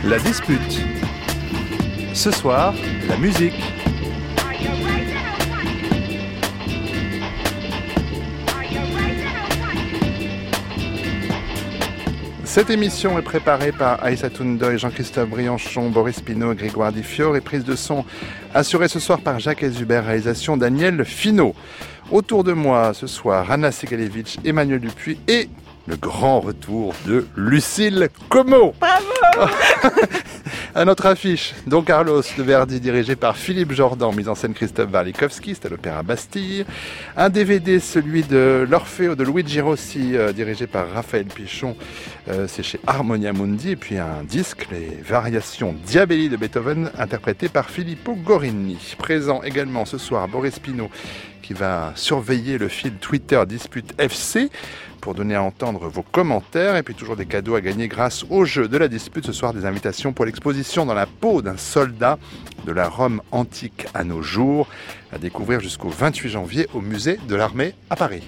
La dispute. Ce soir, la musique. Cette émission est préparée par Aïssatou Ndoye, Jean-Christophe Brianchon, Boris Pinault, Grégoire Difior et prise de son assurée ce soir par Jacques Ezubert, réalisation Daniel Finot. Autour de moi ce soir, Anna Segalevitch, Emmanuel Dupuis et le grand retour de Lucille Como. Bravo. À notre affiche, Don Carlos de Verdi, dirigé par Philippe Jordan, mise en scène Christophe Warlikowski, c'est à l'Opéra Bastille. Un DVD, celui de l'Orfeo de Luigi Rossi, dirigé par Raphaël Pichon, c'est chez Harmonia Mundi. Et puis un disque, les variations Diabelli de Beethoven, interprétées par Filippo Gorini. Présent également ce soir, Boris Pinault, qui va surveiller le fil Twitter Dispute FC pour donner à entendre vos commentaires, et puis toujours des cadeaux à gagner grâce au jeu de la dispute. Ce soir, des invitations pour l'exposition Dans la peau d'un soldat, de la Rome antique à nos jours, à découvrir jusqu'au 28 janvier au musée de l'Armée à Paris.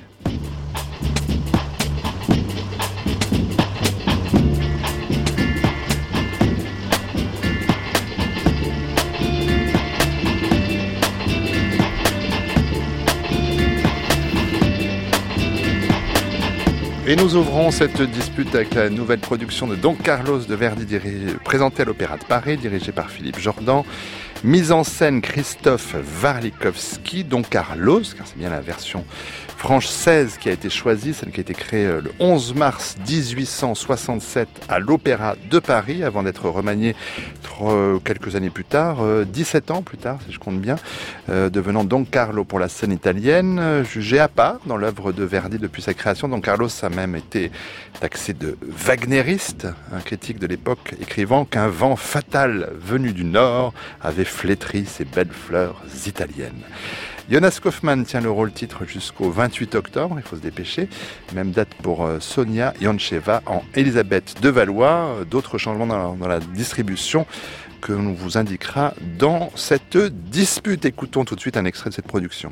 Et nous ouvrons cette dispute avec la nouvelle production de Don Carlos de Verdi, présentée à l'Opéra de Paris, dirigée par Philippe Jordan. Mise en scène Christophe Warlikowski. Don Carlos, car c'est bien la version française qui a été choisie, celle qui a été créée le 11 mars 1867 à l'Opéra de Paris, avant d'être remaniée quelques années plus tard, 17 ans plus tard, si je compte bien, devenant Don Carlo pour la scène italienne, jugé à part dans l'œuvre de Verdi depuis sa création. Don Carlos a même été taxé de wagnériste, un critique de l'époque écrivant qu'un vent fatal venu du nord avait flétri ces belles fleurs italiennes. Jonas Kaufmann tient le rôle titre jusqu'au 28 octobre, il faut se dépêcher. Même date pour Sonia Yoncheva en Elisabeth de Valois. D'autres changements dans la distribution que l'on vous indiquera dans cette dispute. Écoutons tout de suite un extrait de cette production.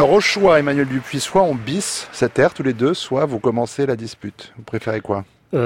Alors au choix, Emmanuel Dupuis, soit on bisse cette air tous les deux, soit vous commencez la dispute. Vous préférez quoi ?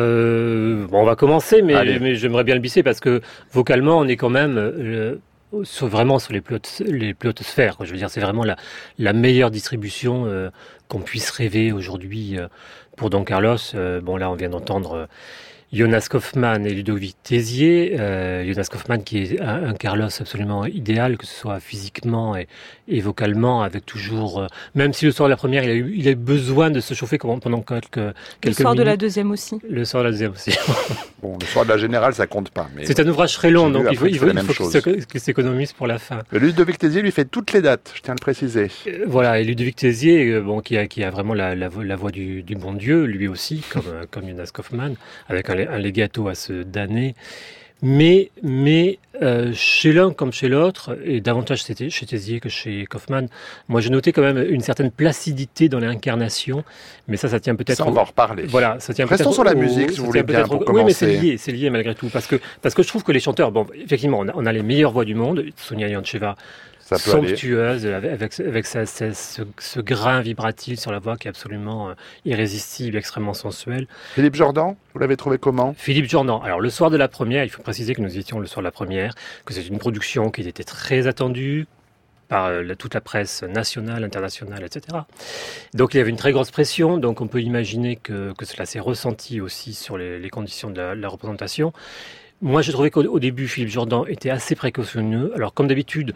On va commencer, mais j'aimerais bien le bisser parce que vocalement, on est quand même vraiment sur les plus hautes sphères. Je veux dire, c'est vraiment la meilleure distribution qu'on puisse rêver aujourd'hui pour Don Carlos. Là, on vient d'entendre Jonas Kaufmann et Ludovic Tézier. Jonas Kaufmann qui est un Carlos absolument idéal, que ce soit physiquement et vocalement, avec toujours... même si le soir de la première, il a eu besoin de se chauffer pendant quelques minutes. Le soir de la deuxième aussi. Le soir de la deuxième aussi. Bon, le soir de la générale, ça compte pas. Mais c'est un ouvrage très long, donc il faut qu'il s'économise pour la fin. Ludovic Tézier lui fait toutes les dates, je tiens à le préciser. Voilà, et Ludovic Tézier, qui a vraiment la voix du bon Dieu, lui aussi, comme Jonas Kaufmann, avec un legato à se damner. Mais chez l'un comme chez l'autre, et davantage chez Tézier que chez Kaufmann, moi j'ai noté quand même une certaine placidité dans l'incarnation, mais ça tient peut-être... Ça, on va en reparler. Voilà, ça tient Restons sur la musique, si vous voulez bien, pour commencer. Oui, mais c'est lié malgré tout, parce que je trouve que les chanteurs, effectivement, on a les meilleures voix du monde, Sonia Yoncheva, somptueuse, avec ce grain vibratif sur la voix qui est absolument irrésistible, extrêmement sensuel. Philippe Jordan, vous l'avez trouvé comment ? Philippe Jordan, alors le soir de la première, il faut préciser que nous étions le soir de la première, que c'est une production qui était très attendue par toute la presse nationale, internationale, etc. Donc il y avait une très grosse pression, donc on peut imaginer que cela s'est ressenti aussi sur les conditions de la représentation. Moi, j'ai trouvé qu'au début, Philippe Jordan était assez précautionneux. Alors, comme d'habitude,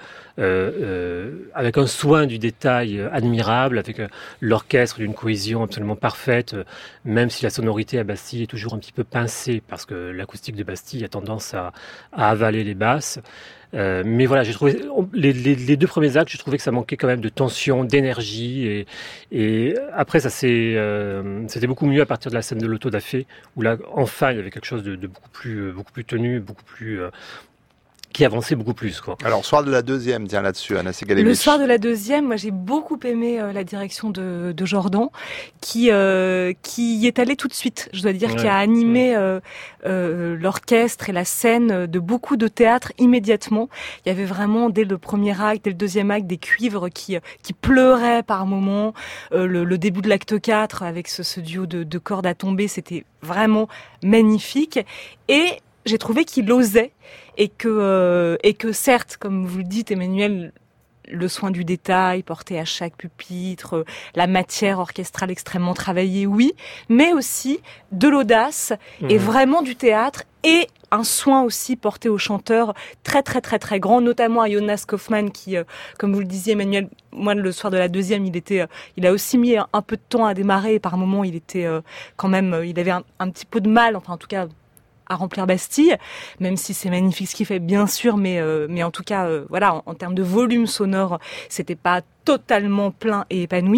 avec un soin du détail admirable, avec l'orchestre d'une cohésion absolument parfaite, même si la sonorité à Bastille est toujours un petit peu pincée, parce que l'acoustique de Bastille a tendance à avaler les basses. Mais voilà, j'ai trouvé les deux premiers actes, j'ai trouvé que ça manquait quand même de tension, d'énergie, et après c'était beaucoup mieux à partir de la scène de l'auto-da-fé, où là enfin il y avait quelque chose de beaucoup plus tenu, beaucoup plus qui avançait beaucoup plus, quoi. Alors, soir de la deuxième, tiens là-dessus, Anna Segalevich. Le soir de la deuxième, moi j'ai beaucoup aimé la direction de Jordan, qui y est allé tout de suite. Je dois dire, qui a animé l'orchestre et la scène de beaucoup de théâtre immédiatement. Il y avait vraiment dès le premier acte, dès le deuxième acte, des cuivres qui pleuraient par moments. Le début de l'acte 4 avec ce duo de cordes à tomber, c'était vraiment magnifique. Et j'ai trouvé qu'il osait et que certes, comme vous le dites, Emmanuel, le soin du détail porté à chaque pupitre, la matière orchestrale extrêmement travaillée, oui, mais aussi de l'audace et vraiment du théâtre et un soin aussi porté aux chanteurs très très très très grand, notamment à Jonas Kaufmann qui, comme vous le disiez Emmanuel, moi le soir de la deuxième, il a aussi mis un peu de temps à démarrer et par moments il était quand même, il avait un petit peu de mal, enfin en tout cas à remplir Bastille, même si c'est magnifique ce qu'il fait, bien sûr, mais en tout cas, voilà, en termes de volume sonore, c'était pas totalement plein et épanoui.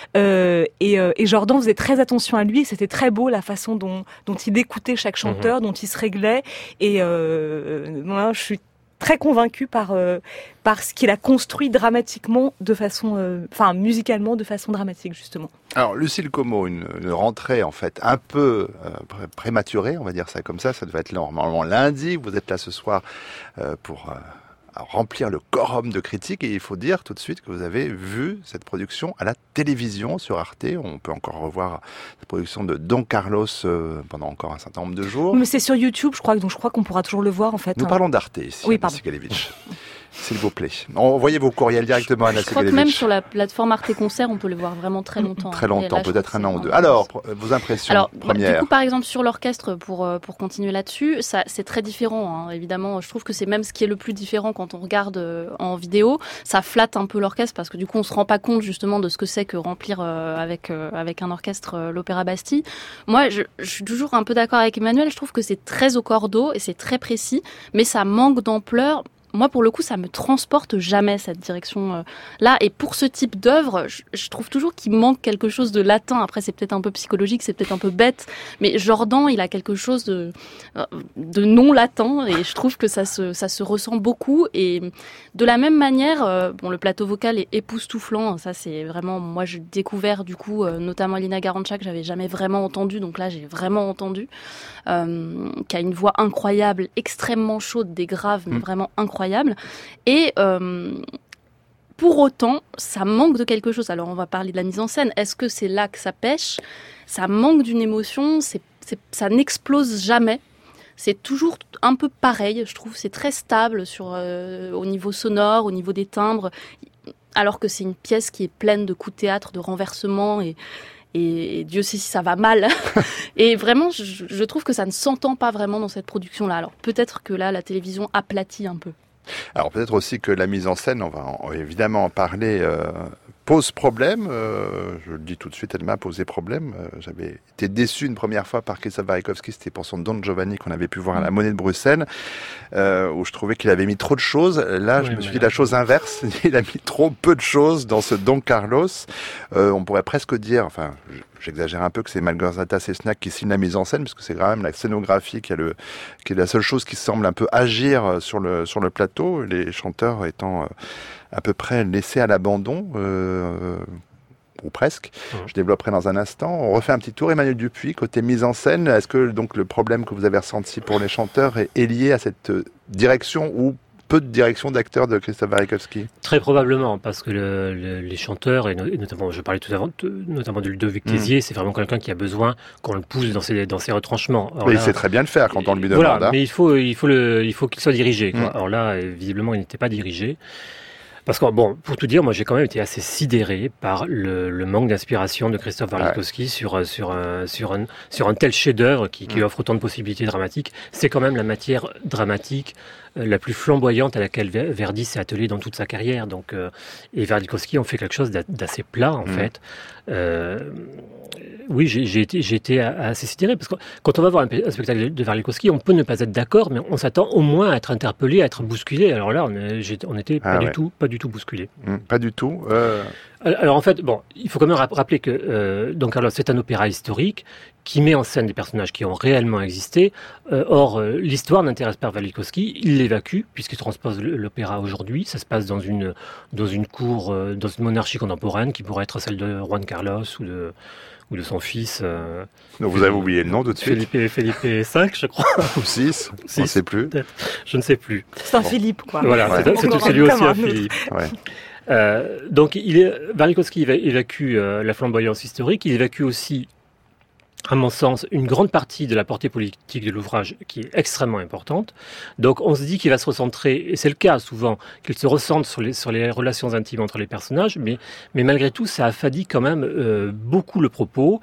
Et Jordan faisait très attention à lui, et c'était très beau la façon dont il écoutait chaque chanteur, dont il se réglait. Et moi, je suis très convaincue par ce qu'il a construit dramatiquement de façon, musicalement de façon dramatique justement. Alors Lucille Como, une rentrée en fait un peu prématurée, on va dire ça comme ça devait être normalement lundi, vous êtes là ce soir pour remplir le quorum de critiques et il faut dire tout de suite que vous avez vu cette production à la télévision sur Arte. On peut encore revoir cette production de Don Carlos pendant encore un certain nombre de jours. Mais c'est sur YouTube, je crois qu'on pourra toujours le voir en fait. Nous parlons d'Arte ici, oui, Anna Segalevich. S'il vous plaît. Envoyez vos courriels directement à Anna Segalevich. Je crois que même sur la plateforme Arte Concert, on peut le voir vraiment très longtemps. Très longtemps, là, peut-être un an ou deux. Alors, vos impressions premières. Du coup, par exemple, sur l'orchestre, pour continuer là-dessus, ça, c'est très différent. Hein. Évidemment, je trouve que c'est même ce qui est le plus différent quand on regarde en vidéo. Ça flatte un peu l'orchestre parce que du coup, on se rend pas compte justement de ce que c'est que remplir avec un orchestre l'Opéra Bastille. Moi, je suis toujours un peu d'accord avec Emmanuel. Je trouve que c'est très au cordeau et c'est très précis, mais ça manque d'ampleur. Moi, pour le coup, ça me transporte jamais, cette direction-là. Et pour ce type d'œuvre, je trouve toujours qu'il manque quelque chose de latin. Après, c'est peut-être un peu psychologique, c'est peut-être un peu bête. Mais Jordan, il a quelque chose de non latin. Et je trouve que ça se ressent beaucoup. Et de la même manière, le plateau vocal est époustouflant. Ça, c'est vraiment... Moi, j'ai découvert, du coup, notamment Lina Garancha, que j'avais jamais vraiment entendu. Donc là, j'ai vraiment entendu. Qui a une voix incroyable, extrêmement chaude, des graves, mais vraiment incroyable. Et pour autant, ça manque de quelque chose. Alors, on va parler de la mise en scène. Est-ce que c'est là que ça pêche ? Ça manque d'une émotion, ça n'explose jamais. C'est toujours un peu pareil, je trouve. C'est très stable au niveau sonore, au niveau des timbres, alors que c'est une pièce qui est pleine de coups de théâtre, de renversements et Dieu sait si ça va mal. Et vraiment, je trouve que ça ne s'entend pas vraiment dans cette production-là. Alors peut-être que là, la télévision aplatit un peu. Alors peut-être aussi que la mise en scène, on va évidemment en parler, pose problème. Je le dis tout de suite, elle m'a posé problème. J'avais été déçu une première fois par Krzysztof Warlikowski, c'était pour son Don Giovanni qu'on avait pu voir à la Monnaie de Bruxelles, où je trouvais qu'il avait mis trop de choses. Là, je me suis dit la chose inverse, il a mis trop peu de choses dans ce Don Carlos. On pourrait presque dire, enfin, j'exagère un peu, que c'est Małgorzata Cessnak qui signe la mise en scène, parce que c'est quand même la scénographie qui est la seule chose qui semble un peu agir sur le plateau, les chanteurs étant à peu près laissés à l'abandon, ou presque. Je développerai dans un instant. On refait un petit tour. Emmanuel Dupuis, côté mise en scène, est-ce que donc le problème que vous avez ressenti pour les chanteurs est lié à cette direction ou peu de direction d'acteurs de Krzysztof Warlikowski? Très probablement, parce que les chanteurs, et notamment, je parlais tout avant, notamment de Ludovic Tézier, c'est vraiment quelqu'un qui a besoin qu'on le pousse dans ses retranchements. Alors mais là, il sait très bien le faire quand on lui demande. Voilà, mais il faut qu'il soit dirigé. Alors là, visiblement, il n'était pas dirigé. Parce que, bon, pour tout dire, moi j'ai quand même été assez sidéré par le manque d'inspiration de Krzysztof Warlikowski sur un tel chef-d'œuvre qui offre autant de possibilités dramatiques. C'est quand même la matière dramatique la plus flamboyante à laquelle Verdi s'est attelé dans toute sa carrière. Donc, et Warlikowski en fait quelque chose d'assez plat, en fait. Oui, j'ai été assez sidéré, parce que quand on va voir un spectacle de Warlikowski, on peut ne pas être d'accord, mais on s'attend au moins à être interpellé, à être bousculé. Alors là, on était pas du tout bousculé. Pas du tout. Alors en fait, bon, il faut quand même rappeler que Don Carlos, c'est un opéra historique qui met en scène des personnages qui ont réellement existé. Or, l'histoire n'intéresse pas Warlikowski, il l'évacue, puisqu'il transpose l'opéra aujourd'hui. Ça se passe dans une cour, dans une monarchie contemporaine, qui pourrait être celle de Juan Carlos ou de son fils. Donc vous avez oublié le nom tout de suite. Philippe V, je crois. Ou 6, on ne sait plus. Peut-être. Je ne sais plus. C'est un Philippe, quoi. Voilà, c'est lui aussi un Philippe. Ouais. Donc Warlikowski évacue la flamboyance historique, il évacue aussi, à mon sens, une grande partie de la portée politique de l'ouvrage qui est extrêmement importante. Donc on se dit qu'il va se recentrer, et c'est le cas souvent, qu'il se recentre sur les relations intimes entre les personnages, mais malgré tout, ça affadit quand même beaucoup le propos,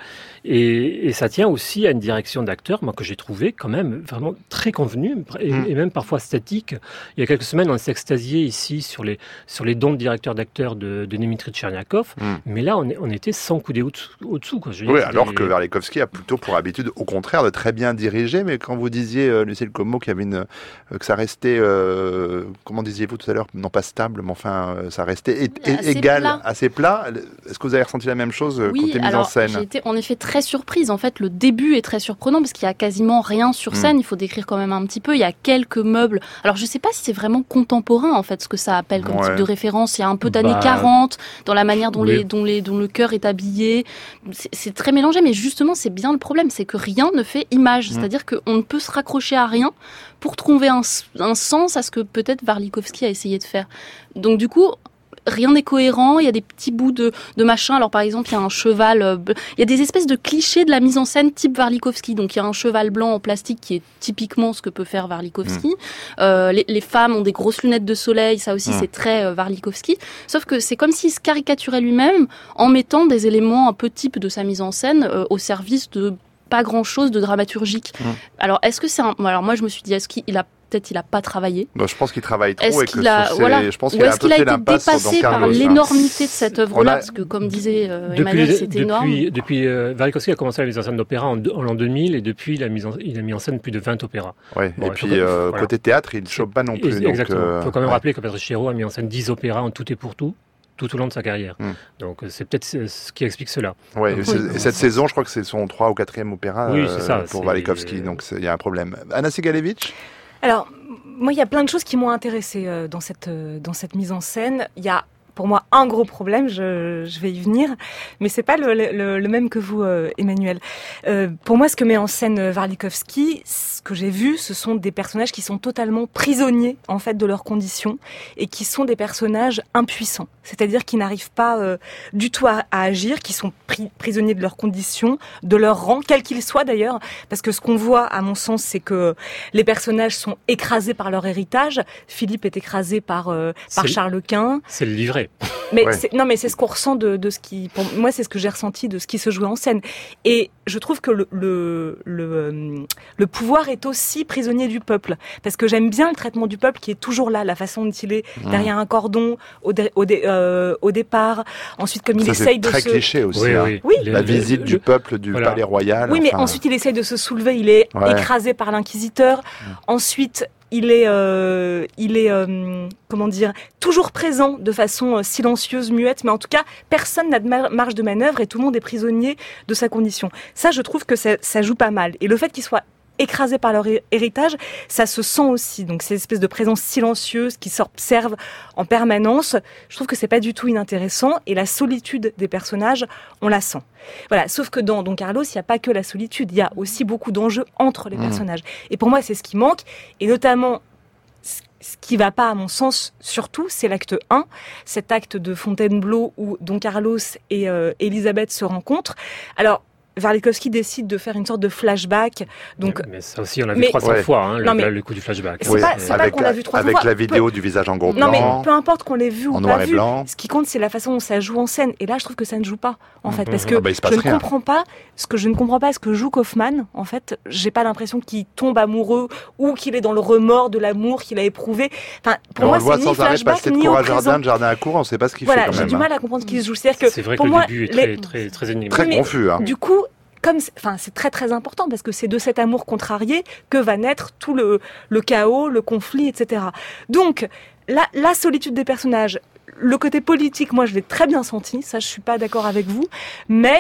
et ça tient aussi à une direction d'acteur, moi, que j'ai trouvé quand même vraiment très convenue, et même parfois statique. Il y a quelques semaines, on s'est extasié ici sur les dons de directeur d'acteur de Dmitri Tcherniakov, mais là, on était 100 coudées au-dessous. Quoi. Oui, alors que Warlikowski a plutôt pour habitude, au contraire, de très bien diriger. Mais quand vous disiez, Lucille Como, qu'il y avait que ça restait, comment disiez-vous tout à l'heure, non pas stable, mais enfin, ça restait égal, assez plat. Est-ce que vous avez ressenti la même chose côté mise en scène? J'ai été en effet très surprise. En fait, le début est très surprenant parce qu'il y a quasiment rien sur scène. Il faut décrire quand même un petit peu. Il y a quelques meubles. Alors, je sais pas si c'est vraiment contemporain, en fait, ce que ça appelle comme type de référence. Il y a un peu d'années 40 dans la manière dont le chœur est habillé. C'est très mélangé, mais justement, c'est bien le problème, c'est que rien ne fait image. C'est-à-dire qu'on ne peut se raccrocher à rien pour trouver un sens à ce que peut-être Warlikowski a essayé de faire. Donc du coup, rien n'est cohérent, il y a des petits bouts de machin. Alors par exemple, il y a un cheval, il y a des espèces de clichés de la mise en scène type Warlikowski. Donc il y a un cheval blanc en plastique qui est typiquement ce que peut faire Warlikowski. Les femmes ont des grosses lunettes de soleil, ça aussi c'est très Warlikowski. Sauf que c'est comme s'il se caricaturait lui-même en mettant des éléments un peu type de sa mise en scène au service de pas grand-chose de dramaturgique. Alors est-ce que c'est alors moi je me suis dit, est-ce qu'il a pas travaillé. Je pense qu'il travaille trop je pense qu'il a un peu fait l'impasse dépassé par l'énormité de cette œuvre-là, parce que comme disait Emmanuel, c'était énorme. Depuis Warlikowski a commencé la mise en scène d'opéra en l'an 2000, et depuis il a mis en scène plus de 20 opéras. Ouais. Bon, et puis côté théâtre, il ne chope pas non plus. Exactement. Il faut quand même rappeler que Pedro a mis en scène 10 opéras en tout et pour tout au long de sa carrière. Donc c'est peut-être ce qui explique cela. Ouais, et cette saison, je crois que c'est son 3 ou 4e opéra pour Warlikowski, donc il y a un problème. Anna Sigalevitch. Alors, moi, il y a plein de choses qui m'ont intéressée dans cette mise en scène. Il y a pour moi un gros problème, je vais y venir, mais c'est pas le même que vous, Emmanuel. Pour moi, ce que met en scène Warlikowski, ce que j'ai vu, ce sont des personnages qui sont totalement prisonniers en fait de leurs conditions et qui sont des personnages impuissants, c'est-à-dire qui n'arrivent pas du tout à agir, qui sont prisonniers de leurs conditions, de leur rang, quel qu'il soit d'ailleurs, parce que ce qu'on voit, à mon sens, c'est que les personnages sont écrasés par leur héritage. Philippe est écrasé par Charles Quint. C'est le livret. Mais mais c'est ce qu'on ressent de ce qui, pour moi, c'est ce que j'ai ressenti de ce qui se jouait en scène. Et je trouve que le pouvoir est aussi prisonnier du peuple, parce que j'aime bien le traitement du peuple qui est toujours là, la façon dont il est derrière un cordon au départ. Ensuite, comme il essaye de se... C'est très cliché aussi. Oui. La visite du peuple du palais royal. Oui, mais ensuite il essaye de se soulever. Il est écrasé par l'inquisiteur. Ensuite, il est comment dire, toujours présent de façon silencieuse, muette, mais en tout cas, personne n'a de marge de manœuvre et tout le monde est prisonnier de sa condition. Ça, je trouve que ça joue pas mal. Et le fait qu'il soit écrasés par leur héritage, ça se sent aussi. Donc, c'est une espèce de présence silencieuse qui s'observe en permanence. Je trouve que c'est pas du tout inintéressant. Et la solitude des personnages, on la sent. Voilà. Sauf que dans Don Carlos, il n'y a pas que la solitude. Il y a aussi beaucoup d'enjeux entre les personnages. Et pour moi, c'est ce qui manque. Et notamment, ce qui va pas, à mon sens, surtout, c'est l'acte 1. Cet acte de Fontainebleau où Don Carlos et Elisabeth se rencontrent. Alors, Warlikowski décide de faire une sorte de flashback. Donc, mais ça aussi, on l'a vu 300 fois, le coup du flashback. C'est pas qu'on l'a vu 300 fois. Avec la vidéo du visage en gros Non, blanc. mais peu importe qu'on l'ait vu ou pas vu. Blanc. Ce qui compte, c'est la façon dont ça joue en scène. Et là, je trouve que ça ne joue pas, en fait. Parce que je ne comprends pas ce que joue Kaufman. En fait, j'ai pas l'impression qu'il tombe amoureux ou qu'il est dans le remords de l'amour qu'il a éprouvé. Enfin, pour moi, c'est ni flashback, ni au présent. De jardin à cour, on ne sait pas ce qu'il fait quand même. Voilà, j'ai du mal à comprendre ce qui se joue. C'est vrai que le début est très énigmatique. Très confus. Du coup, c'est très très important parce que c'est de cet amour contrarié que va naître tout le chaos, le conflit, etc. Donc, la solitude des personnages, le côté politique, moi je l'ai très bien senti, ça je suis pas d'accord avec vous, mais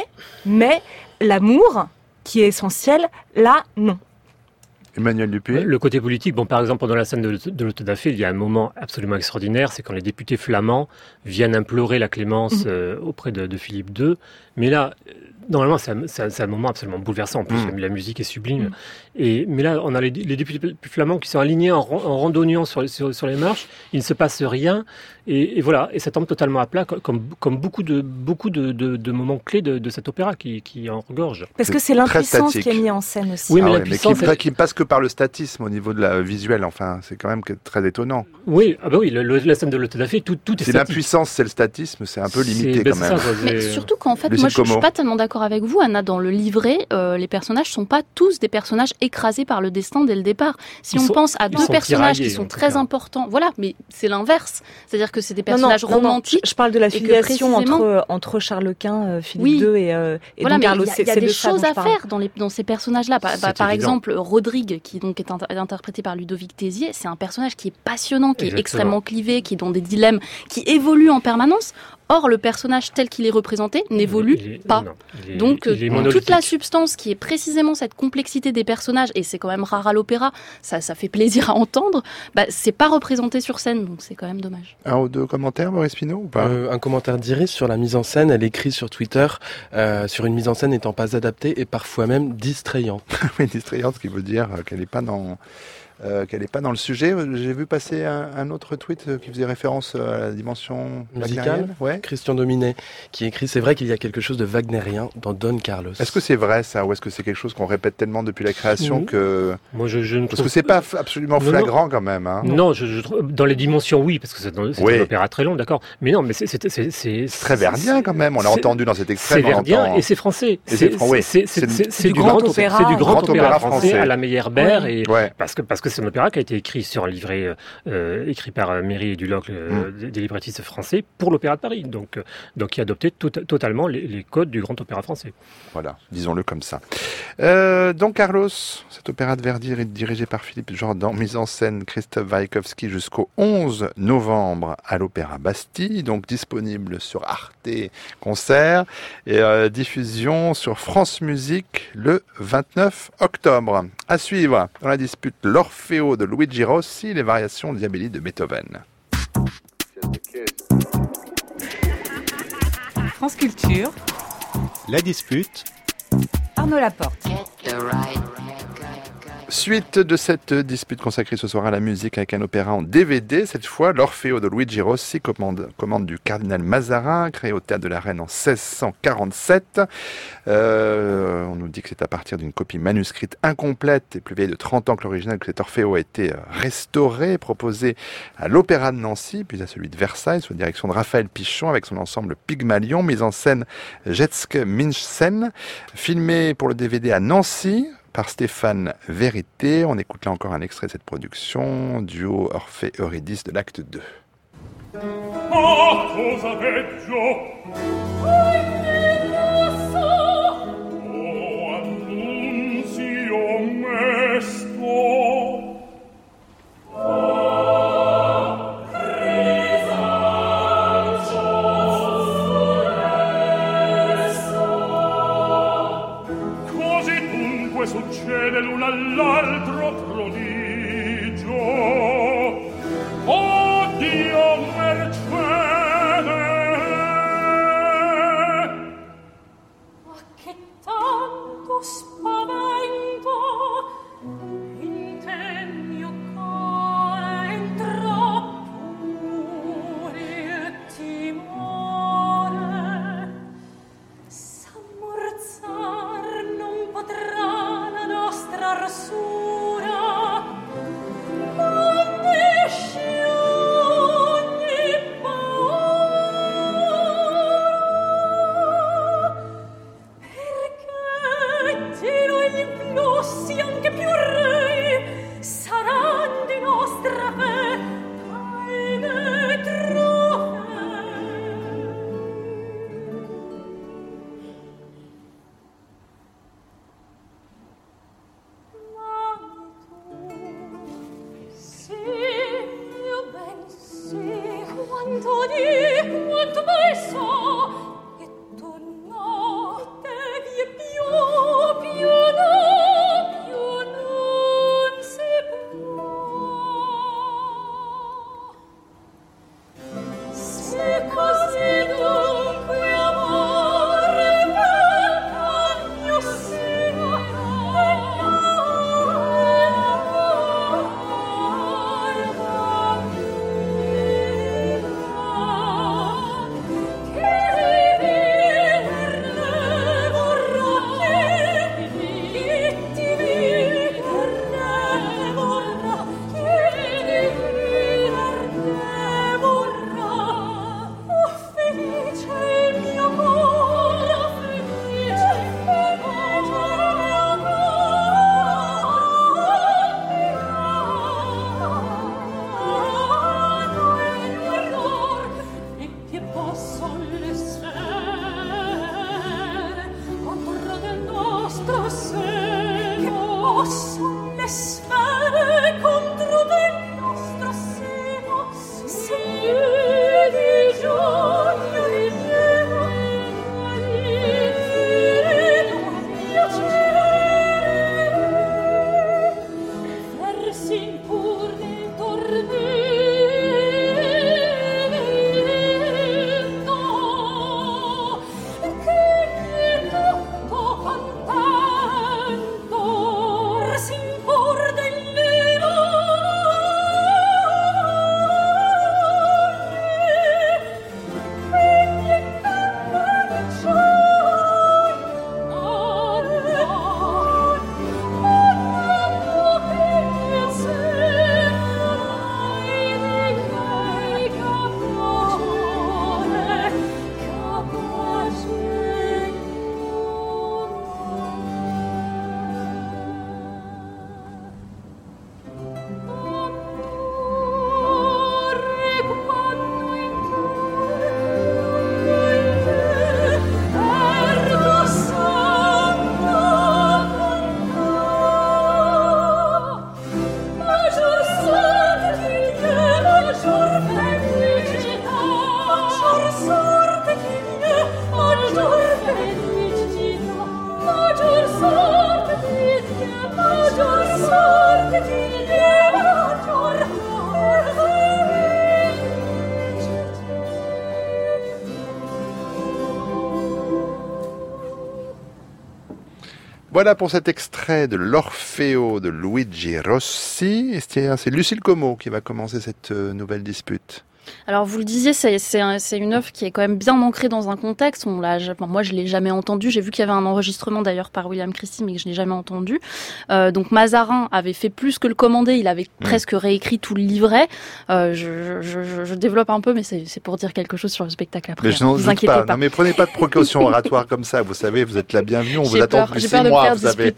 l'amour, qui est essentiel, là, non. Emmanuel Dupuy. Le côté politique, par exemple, pendant la scène de l'autodafé, il y a un moment absolument extraordinaire, c'est quand les députés flamands viennent implorer la clémence auprès de Philippe II. Mais là, normalement, c'est un moment absolument bouleversant. En plus, la musique est sublime. Mais là, on a les députés flamands qui sont alignés en randonnant sur les marches. Il ne se passe rien. Et voilà. Et ça tombe totalement à plat, comme beaucoup de moments clés de cet opéra qui en regorge. Parce que c'est l'impuissance qui est mise en scène aussi. Oui, mais qui passe que par le statisme au niveau de la visuelle. Enfin, c'est quand même très étonnant. Oui, la scène de l'autodafé, tout est statique. L'impuissance, c'est le statisme, c'est un peu limité quand même. Mais surtout qu'en fait, moi, je suis pas tellement d'accord avec vous, Anna. Dans le livret, les personnages sont pas tous des personnages écrasés par le destin dès le départ. Si on pense à deux personnages qui sont très importants, voilà, mais c'est l'inverse. C'est-à-dire que c'est des personnages romantiques. Je parle de la filiation entre Charles Quint, Philippe II et Don Carlos. Il y a des choses à faire dans ces personnages-là. Par exemple, Rodrigue, qui donc est interprété par Ludovic Tézier, c'est un personnage qui est passionnant, qui est extrêmement clivé, qui est dans des dilemmes, qui évolue en permanence. Or, le personnage tel qu'il est représenté n'évolue pas. Donc, toute la substance qui est précisément cette complexité des personnages, et c'est quand même rare à l'opéra, ça fait plaisir à entendre, c'est pas représenté sur scène, donc c'est quand même dommage. Un ou deux commentaires, Maurice Pinot, ou pas un commentaire d'Iris sur la mise en scène. Elle écrit sur Twitter, sur une mise en scène n'étant pas adaptée et parfois même distrayante. Oui, distrayante, ce qui veut dire qu'elle n'est pas dans... le sujet. J'ai vu passer un autre tweet qui faisait référence à la dimension musicale. Christian Dominet qui écrit: c'est vrai qu'il y a quelque chose de wagnérien dans Don Carlos. Est-ce que c'est vrai ça, ou est-ce que c'est quelque chose qu'on répète tellement depuis la création que... Moi, je parce que c'est pas absolument flagrant quand même. Hein. Non, je trouve dans les dimensions, oui, parce que c'est un opéra très long, d'accord. Mais non, mais c'est très verdien quand même. On l'a entendu dans cet extrait. C'est verdien et c'est français. C'est du grand opéra français à la Meyerbeer, et parce que c'est un opéra qui a été écrit sur un livret écrit par Méry et Duloc, des librettistes français, pour l'Opéra de Paris. Donc qui a adopté totalement les codes du grand opéra français. Voilà, disons-le comme ça. Don Carlos, cet opéra de Verdi est dirigé par Philippe Jordan, mise en scène Christophe Warlikowski jusqu'au 11 novembre à l'Opéra Bastille, donc disponible sur Arte Concert et diffusion sur France Musique le 29 octobre. À suivre, dans la dispute, l'Orfeo de Luigi Rossi, les variations Diabelli de Beethoven. France Culture. La dispute. Arnaud Laporte. Suite de cette dispute consacrée ce soir à la musique avec un opéra en DVD, cette fois l'Orfeo de Luigi Rossi, commande du cardinal Mazarin, créé au Théâtre de la Reine en 1647. On nous dit que c'est à partir d'une copie manuscrite incomplète et plus vieille de 30 ans que l'original que cet Orfeo a été restauré, proposé à l'Opéra de Nancy, puis à celui de Versailles, sous la direction de Raphaël Pichon, avec son ensemble Pygmalion, mise en scène Jetske Minchen, filmé pour le DVD à Nancy, par Stéphane Vérité. On écoute là encore un extrait de cette production, duo Orphée-Eurydice de l'acte 2. Ma cosa veggio? Oh, annunzio mesto. Succede l'un all'altro prodigio. Oh Dio mercede! Ma che tanto spavento in te mio cuore entrò pure il timore. S'ammorzar non potrà arsura, onde scioglie paura, perché tiro gli influssi anche più rei saranno di nostra fe paine trofei. Quanto di, quanto mai so, e tu no, devi più non si può. Se così dunque amore venga al mio seno, contento, sin pur del Voilà pour cet extrait de l'Orfeo de Luigi Rossi. C'est Lucille Como qui va commencer cette nouvelle dispute. Alors vous le disiez, c'est une œuvre qui est quand même bien ancrée dans un contexte. Moi je l'ai jamais entendue. J'ai vu qu'il y avait un enregistrement d'ailleurs par William Christie, mais que je n'ai jamais entendu. Donc Mazarin avait fait plus que le commandé. Il avait presque réécrit tout le livret. Je développe un peu, mais c'est pour dire quelque chose sur le spectacle après. Mais je n'en doute pas. Non, mais prenez pas de précautions oratoires comme ça. Vous savez, vous êtes la bienvenue. On vous attend plus 6 mois. Vous savez.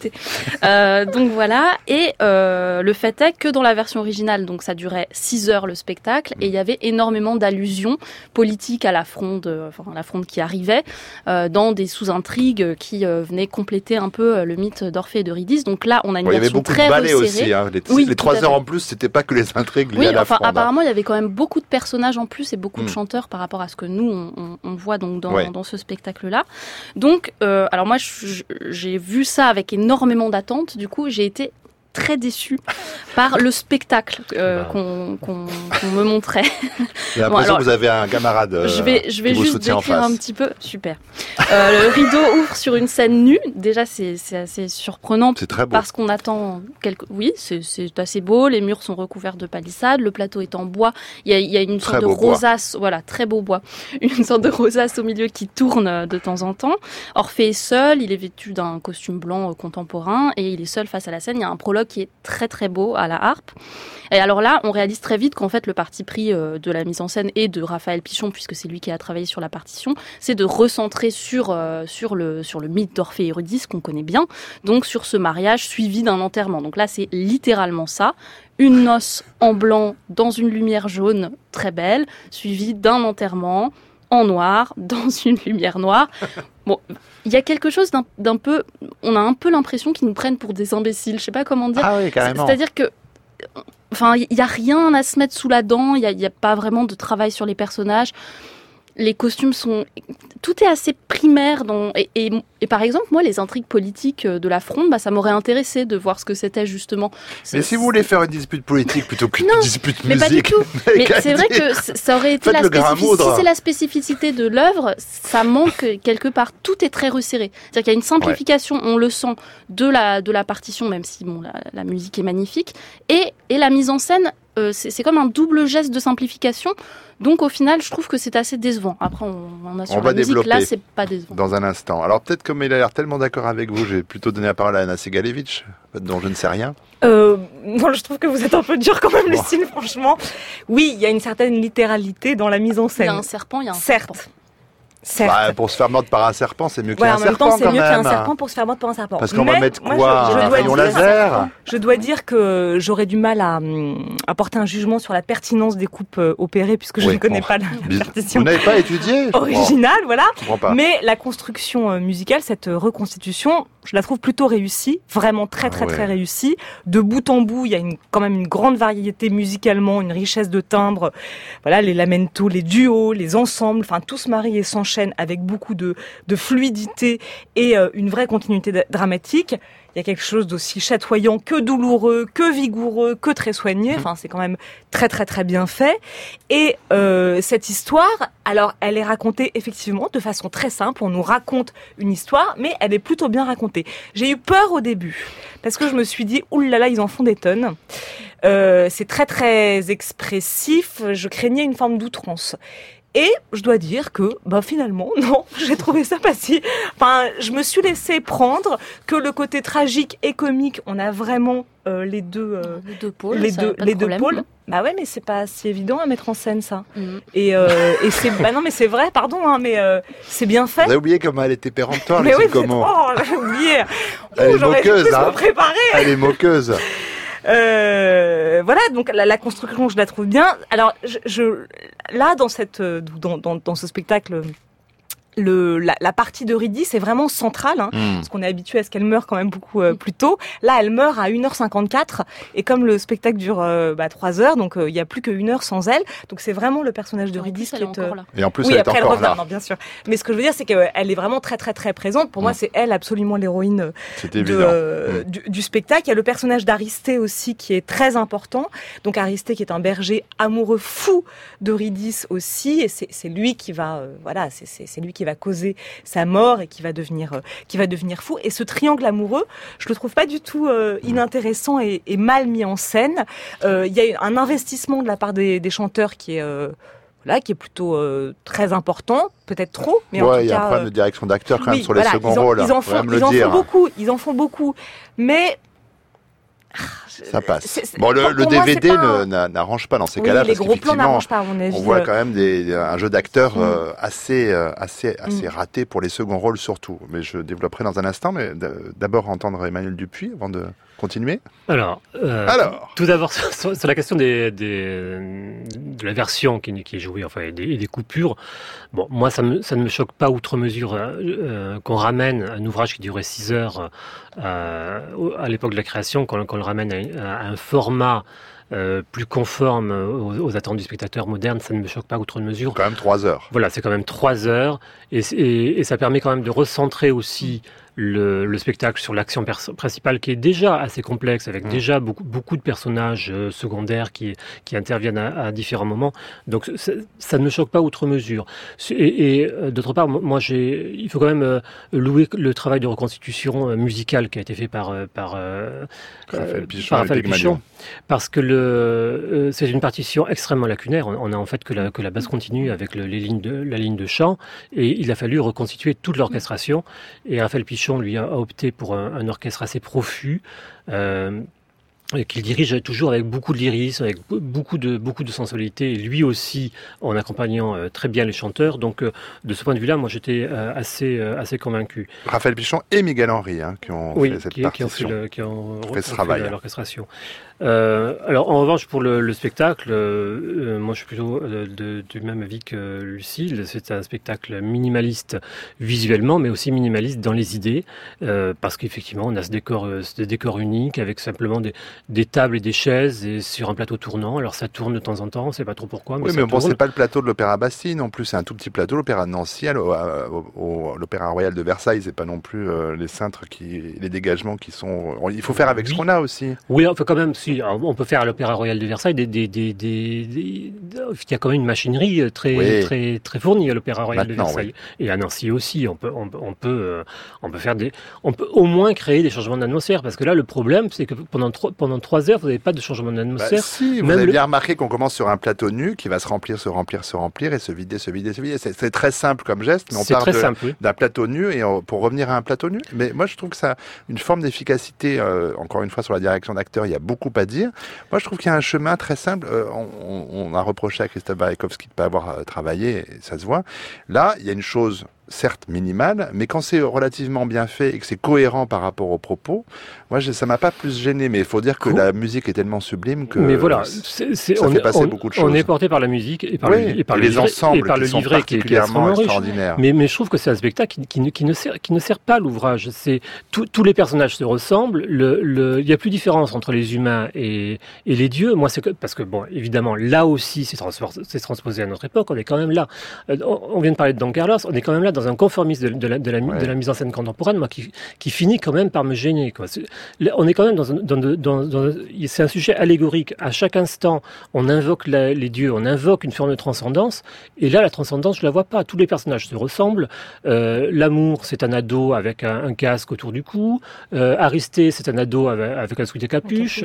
Donc voilà. Et le fait est que dans la version originale, donc ça durait 6 heures le spectacle, et il y avait énormément d'allusions politiques à la fronde qui arrivait, dans des sous-intrigues qui venaient compléter un peu le mythe d'Orphée et d'Eurydice. Donc là, on a une version très resserrée. Il y avait beaucoup de ballets aussi. Hein. Les 3 heures en plus, c'était pas que les intrigues liées à la fronde. Apparemment, il y avait quand même beaucoup de personnages en plus et beaucoup de chanteurs par rapport à ce que nous, on voit donc dans ce spectacle-là. Donc, alors moi, j'ai vu ça avec énormément d'attentes. Du coup, j'ai été très déçue par le spectacle qu'on me montrait. J'ai l'impression que vous avez un camarade je vais juste décrire un petit peu. Super. Le rideau ouvre sur une scène nue. Déjà, c'est assez surprenant. C'est très beau. Parce qu'on attend Oui, c'est assez beau. Les murs sont recouverts de palissades. Le plateau est en bois. Il y a une sorte de rosace. Voilà, très beau bois. Une sorte de rosace au milieu qui tourne de temps en temps. Orphée est seul. Il est vêtu d'un costume blanc contemporain et il est seul face à la scène. Il y a un prologue qui est très très beau à la harpe. Et alors là, on réalise très vite qu'en fait le parti pris de la mise en scène et de Raphaël Pichon, puisque c'est lui qui a travaillé sur la partition, c'est de recentrer sur le mythe d'Orphée et Eurydice qu'on connaît bien, donc sur ce mariage suivi d'un enterrement. Donc là, c'est littéralement ça. Une noce en blanc dans une lumière jaune très belle, suivie d'un enterrement en noir, dans une lumière noire. Bon, il y a quelque chose d'un peu... On a un peu l'impression qu'ils nous prennent pour des imbéciles. Je sais pas comment dire. Ah oui, carrément. C'est-à-dire que... Enfin, il n'y a rien à se mettre sous la dent. Il n'y a pas vraiment de travail sur les personnages. Les costumes sont... Tout est assez primaire. Et par exemple, moi, les intrigues politiques de la Fronde, ça m'aurait intéressé de voir ce que c'était, justement. Mais si vous voulez faire une dispute politique plutôt qu'une dispute musique... Mais pas du tout. Mais c'est vrai que ça aurait été la spécificité. Si c'est la spécificité de l'œuvre, ça manque quelque part. Tout est très resserré. C'est-à-dire qu'il y a une simplification, on le sent, de la partition, même si la musique est magnifique. Et la mise en scène... c'est comme un double geste de simplification. Donc au final, je trouve que c'est assez décevant. Après, on a sur la musique, là, c'est pas décevant. Dans un instant. Alors peut-être comme il a l'air tellement d'accord avec vous, j'ai plutôt donné la parole à Anna Segalevitch, dont je ne sais rien. Moi, je trouve que vous êtes un peu dur quand même, Lucille, franchement. Oui, il y a une certaine littéralité dans la mise en scène. Il y a un serpent, il y a un serpent. Certes. Pour se faire mordre par un serpent, c'est mieux qu'un serpent. En même temps, c'est mieux qu'un serpent pour se faire mordre par un serpent. Parce qu'on va mettre quoi, un rayon laser? Je dois dire que j'aurais du mal à porter un jugement sur la pertinence des coupes opérées, puisque je ne connais pas la partition. Vous n'avez pas étudié originale, voilà. Je comprends pas. Mais la construction musicale, cette reconstitution, je la trouve plutôt réussie, vraiment très réussie. De bout en bout, il y a quand même une grande variété musicalement, une richesse de timbres. Voilà, les lamento, les duos, les ensembles, enfin tout se marie et s'enchaîne avec beaucoup de fluidité et une vraie continuité dramatique. Il y a quelque chose d'aussi chatoyant que douloureux, que vigoureux, que très soigné. Enfin, c'est quand même très très très bien fait. Et cette histoire, alors elle est racontée effectivement de façon très simple. On nous raconte une histoire, mais elle est plutôt bien racontée. J'ai eu peur au début parce que je me suis dit, oulala, ils en font des tonnes. C'est très très expressif. Je craignais une forme d'outrance. Et je dois dire que, finalement, non, j'ai trouvé ça pas si... Enfin, je me suis laissé prendre que le côté tragique et comique, on a vraiment les deux pôles. Les deux pôles. Bah ouais, mais c'est pas si évident à mettre en scène, ça. Et c'est... non, mais c'est vrai, pardon, mais c'est bien fait. Vous avez oublié comment elle était péremptoire, mais oui, comment. Oh, j'ai oublié. Elle est moqueuse, hein. Elle est moqueuse. Voilà, donc la construction, je la trouve bien. Alors, là, dans ce spectacle, la partie d'Eurydice est vraiment centrale, parce qu'on est habitué à ce qu'elle meure quand même beaucoup plus tôt. Là, elle meurt à 1h54, et comme le spectacle dure 3 heures, donc il y a plus que 1 heure sans elle. Donc c'est vraiment le personnage d'Eurydice qui est encore là. Et en plus, elle est encore là. Non, bien sûr. Mais ce que je veux dire, c'est qu'elle est vraiment très très très présente. Pour moi, c'est elle absolument l'héroïne du spectacle. Il y a le personnage d'Aristée aussi qui est très important. Donc Aristée qui est un berger amoureux fou d'Eurydice aussi, et c'est lui qui va c'est lui qui va va causer sa mort et qui va devenir fou. Et ce triangle amoureux, je le trouve pas du tout inintéressant et mal mis en scène. Il y a un investissement de la part des chanteurs qui est plutôt très important, peut-être trop, mais en tout cas... il y a un problème de direction d'acteurs quand même sur les seconds rôles. Ils en font beaucoup, mais... Ça passe. Le DVD n'arrange pas dans ces cas-là, les parce gros plans n'arrangent pas, à mon avis. On voit quand même un jeu d'acteurs assez raté pour les seconds rôles surtout. Mais je développerai dans un instant, mais d'abord entendre Emmanuel Dupuis avant de continuer. Alors, tout d'abord sur la question de la version qui est jouée, enfin, et des coupures. Bon, moi, ça ne me choque pas outre mesure qu'on ramène un ouvrage qui durait 6 heures à l'époque de la création, qu'on le ramène à un format plus conforme aux attentes du spectateur moderne, ça ne me choque pas outre mesure. Quand même 3 heures. Voilà, c'est quand même 3 heures, et ça permet quand même de recentrer aussi le spectacle sur l'action principale, qui est déjà assez complexe, avec déjà beaucoup de personnages secondaires qui interviennent à différents moments. Donc ça ne me choque pas outre mesure. Et d'autre part, moi il faut quand même louer le travail de reconstitution musicale qui a été fait par Raphaël Pichon, parce que c'est une partition extrêmement lacunaire. On a en fait que la basse continue avec la ligne de chant, et il a fallu reconstituer toute l'orchestration. Et Raphaël Pichon, lui, a opté pour un orchestre assez profus, qu'il dirige toujours avec beaucoup de lyrisme, avec beaucoup de sensualité, et lui aussi en accompagnant très bien les chanteurs. Donc de ce point de vue-là, moi j'étais assez convaincu. Raphaël Pichon et Miguel Henry qui ont fait cette partition, qui ont fait ce travail. L'orchestration. Alors en revanche pour le spectacle, moi je suis plutôt du même avis que Lucille. C'est un spectacle minimaliste visuellement, mais aussi minimaliste dans les idées, parce qu'effectivement on a ce décor unique avec simplement des tables et des chaises et sur un plateau tournant. Alors ça tourne de temps en temps, on ne sait pas trop pourquoi. Mais bon, c'est pas le plateau de l'Opéra Bastille non plus, c'est un tout petit plateau. L'Opéra de Nancy, l'Opéra Royal de Versailles, c'est pas non plus les cintres les dégagements qui sont. Il faut faire avec ce qu'on a aussi. Oui, enfin quand même. On peut faire à l'Opéra Royal de Versailles il y a quand même une machinerie très fournie à l'Opéra Royal de Versailles, et à Nancy aussi. On peut au moins créer des changements d'atmosphère, parce que là le problème c'est que pendant 3 heures vous n'avez pas de changement d'atmosphère. Si, vous avez bien remarqué qu'on commence sur un plateau nu qui va se remplir et se vider. C'est très simple comme geste, mais on part d'un plateau nu pour revenir à un plateau nu. Mais moi je trouve que ça a une forme d'efficacité. Encore une fois, sur la direction d'acteur, il y a beaucoup à dire. Moi, je trouve qu'il y a un chemin très simple. On a reproché à Christophe Barekowski de ne pas avoir travaillé, et ça se voit. Là, il y a une chose certes minimale, mais quand c'est relativement bien fait et que c'est cohérent par rapport aux propos, moi ça m'a pas plus gêné, mais il faut dire que la musique est tellement sublime que ça fait passer beaucoup de choses. On est porté par la musique et par les ensembles et par le livret qui est extrêmement extraordinaire. Mais je trouve que c'est un spectacle qui ne sert pas l'ouvrage. Tous les personnages se ressemblent. Il y a plus de différence entre les humains et les dieux. Moi, parce que bon, évidemment, là aussi, c'est transposé à notre époque. On est quand même là. On vient de parler de Don Carlos. On est quand même là dans un conformisme de la mise en scène contemporaine, moi, qui finit quand même par me gêner, quoi. On est quand même c'est un sujet allégorique. À chaque instant, on invoque les dieux, on invoque une forme de transcendance, et là, la transcendance, je la vois pas. Tous les personnages se ressemblent. L'amour, c'est un ado avec un casque autour du cou. Aristée, c'est un ado avec un sweat et capuche.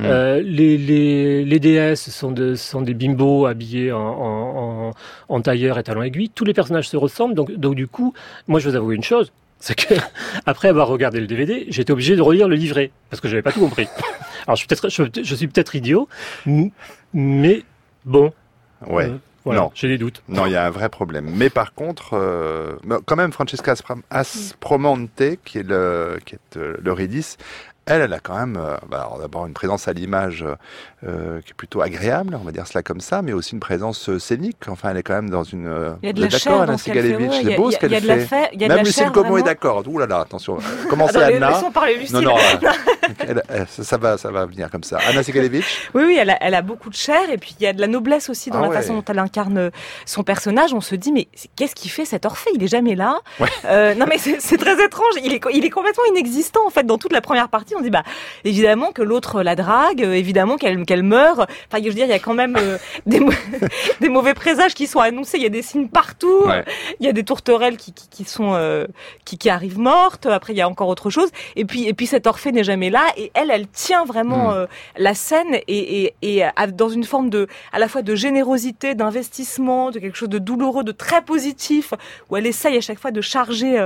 Les déesses sont des bimbos habillés en tailleur et talons aiguilles. Tous les personnages se ressemblent, donc du coup, moi je vous avoue une chose, c'est que après avoir regardé le DVD, j'étais obligé de relire le livret parce que j'avais pas tout compris. Alors je suis peut-être idiot, mais bon. Ouais. Voilà, j'ai des doutes. Non, il y a un vrai problème. Mais par contre, quand même, Francesca Aspromonte, qui est l'Eurydice, elle a quand même d'abord une présence à l'image qui est plutôt agréable, on va dire cela comme ça, mais aussi une présence scénique. Enfin, elle est quand même dans une... Il y a de la chair dans ce qu'elle fait. C'est beau ce qu'elle fait. Même Lucille Como est d'accord. Ouh là là, attention. Commencez Anna. Laissons parler Lucille. Non, Ça va venir comme ça. Anna Segalevitch. Oui, elle a beaucoup de chair et puis il y a de la noblesse aussi dans la façon dont elle incarne son personnage. On se dit mais qu'est-ce qu'il fait cet Orphée? Il est jamais là. Ouais. Non mais c'est très étrange. Il est complètement inexistant en fait dans toute la première partie. On dit bah évidemment que l'autre la drague, évidemment qu'elle meurt. Enfin je veux dire il y a quand même des mauvais présages qui sont annoncés. Il y a des signes partout. Ouais. Il y a des tourterelles qui arrivent mortes. Après il y a encore autre chose. Et puis cet Orphée n'est jamais là et elle tient vraiment la scène et dans une forme à la fois de générosité, d'investissement, de quelque chose de douloureux, de très positif, où elle essaye à chaque fois de charger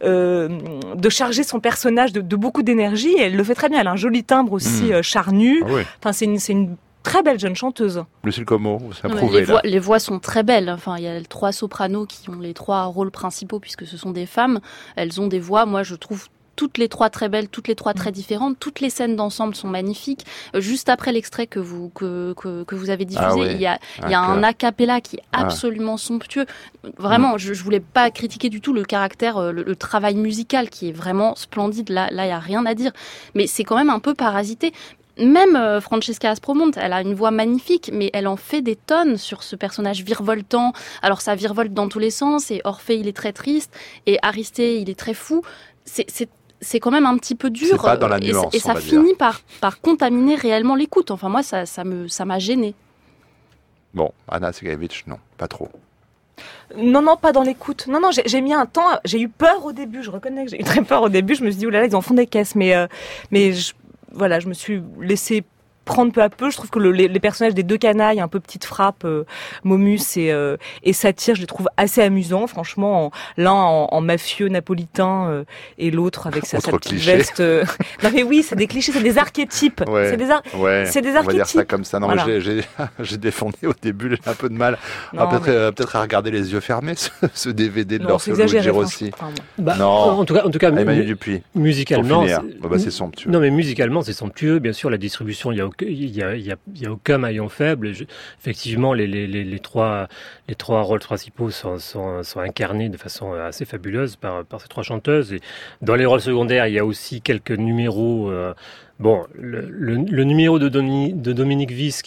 son personnage de beaucoup d'énergie. Et elle le fait très bien. Elle a un joli timbre aussi charnu. Ah oui. Enfin, c'est une très belle jeune chanteuse. Lucille Como, ça prouve les voix sont très belles. Enfin, il y a 3 sopranos qui ont les 3 rôles principaux puisque ce sont des femmes. Elles ont des voix, moi je trouve toutes les 3 très belles, toutes les 3 très différentes. Toutes les scènes d'ensemble sont magnifiques. Juste après l'extrait que vous avez diffusé, il y a un a cappella qui est absolument somptueux. Vraiment, je voulais pas critiquer du tout le caractère, le travail musical qui est vraiment splendide. Là, il y a rien à dire. Mais c'est quand même un peu parasité. Même Francesca Aspromonte, elle a une voix magnifique, mais elle en fait des tonnes sur ce personnage virevoltant. Alors ça virevolte dans tous les sens, et Orphée, il est très triste, et Aristée, il est très fou. C'est quand même un petit peu dur. C'est pas dans la nuance, et ça finit par contaminer réellement l'écoute. Enfin, moi, ça m'a gênée. Bon, Anna Segalevitch, non, pas trop. Non, pas dans l'écoute. Non, j'ai mis un temps. J'ai eu peur au début. Je reconnais que j'ai eu très peur au début. Je me suis dit, oulala, ils en font des caisses. Mais je me suis laissée prendre peu à peu. Je trouve que les personnages des 2 canailles, un peu petite frappe, Momus et Satyre, je les trouve assez amusants, franchement. L'un en mafieux napolitain et l'autre avec sa petite veste. Non mais oui, c'est des clichés, c'est des archétypes. Ouais, c'est des archétypes. On va dire ça comme ça. Non, voilà. Mais j'ai défendu au début, j'ai un peu de mal. Peut-être à regarder les yeux fermés ce DVD de l'Orphée de Luigi Rossi. Non. En tout cas, Emmanuel Dupuis. Musicalement, c'est somptueux. Non, mais musicalement, c'est somptueux. Bien sûr, la distribution, il y a aucun maillon faible. Effectivement, les trois rôles principaux sont incarnés de façon assez fabuleuse par ces 3 chanteuses. Et dans les rôles secondaires, il y a aussi quelques numéros. Le numéro de Dominique Wyss